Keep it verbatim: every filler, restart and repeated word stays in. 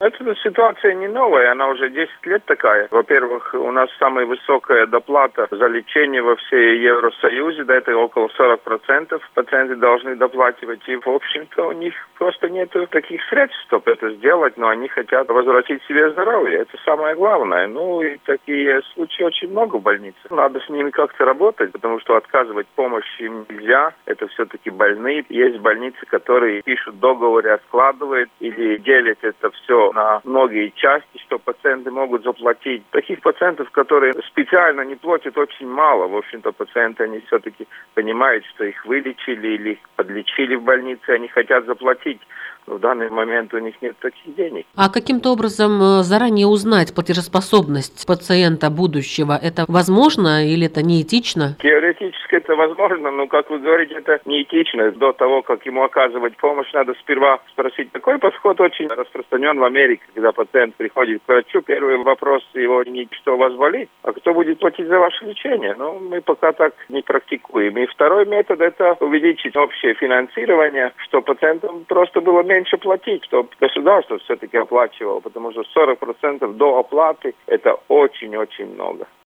Эта ситуация не новая, она уже десять лет такая. Во-первых, у нас самая высокая доплата за лечение во всей Евросоюзе, да, это около сорок процентов пациенты должны доплачивать. И, в общем-то, у них просто нет таких средств, чтобы это сделать, но они хотят возвратить себе здоровье. Это самое главное. Ну, и такие случаи очень много в больнице. Надо с ними как-то работать, потому что отказывать помощи им нельзя. Это все-таки больные. Есть больницы, которые пишут договоры, откладывают или делят это все на многие части, что пациенты могут заплатить. Таких пациентов, которые специально не платят, очень мало. В общем-то, пациенты, они все-таки понимают, что их вылечили или их подлечили в больнице, они хотят заплатить. Но в данный момент у них нет таких денег. А каким-то образом заранее узнать платежеспособность пациента будущего, это возможно или это неэтично? Теоретически это возможно, но, как вы говорите, это неэтично. До того, как ему оказывать помощь, надо сперва спросить. Такой подход очень распространен в Америке, когда пациент приходит к врачу. Первый вопрос его не что у вас болит, а кто будет платить за ваше лечение. Но мы пока так не практикуем. И второй метод – это увеличить общее финансирование, что пациентам просто было меньше платить, чтобы государство все-таки оплачивало, потому что сорок процентов до оплаты – это очень-очень много.